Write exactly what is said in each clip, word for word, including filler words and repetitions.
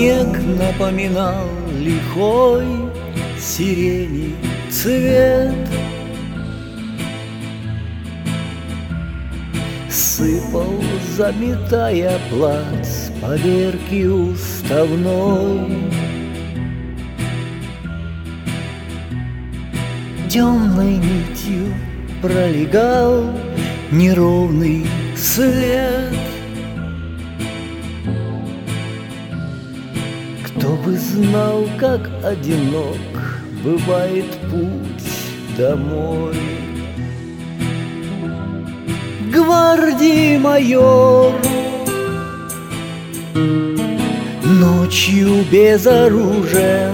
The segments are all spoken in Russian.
Снег напоминал лихой сирени цвет. Сыпал, заметая плац поверки уставной. Темной нитью пролегал неровный след. Кто бы знал, как одинок бывает путь домой. Гвардии майор ночью безоружен,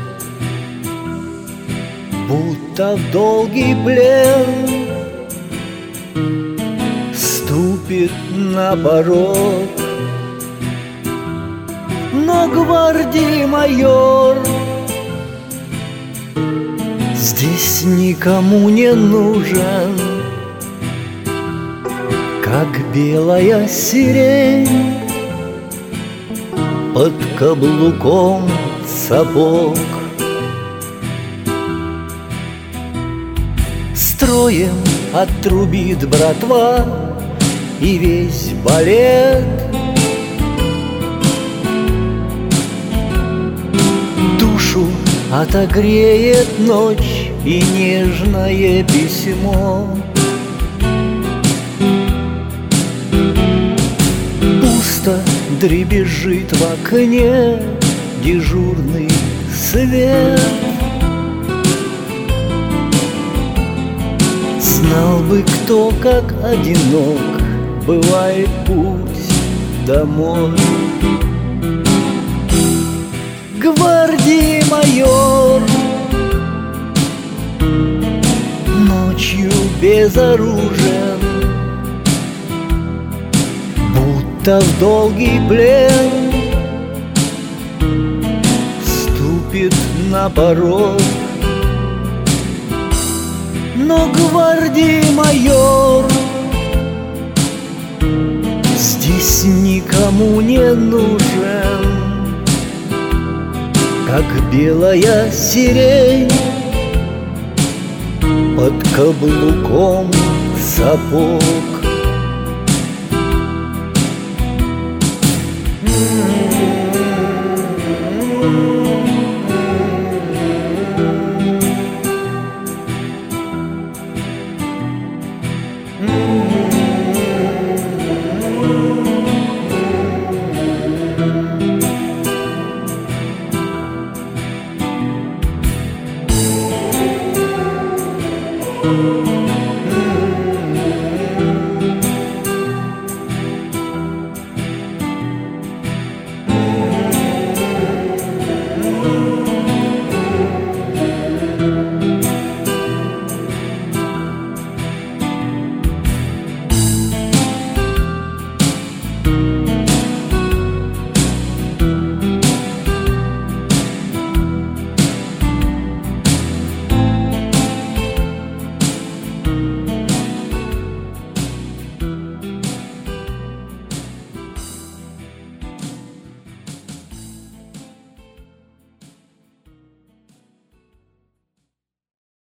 будто в долгий плен ступит на порог. Но гвардии майор здесь никому не нужен, как белая сирень под каблуком сапог. Строем отрубит братва и весь балет. Душу отогреет ночь и нежное письмо. Пусто дребезжит в окне дежурный свет. Знал бы кто, как одинок бывает путь домой. Гвардии майор ночью безоружен, будто в долгий плен ступит на порог. Но гвардии майор здесь никому не нужен, как белая сирень под каблуком сапог. Thank you.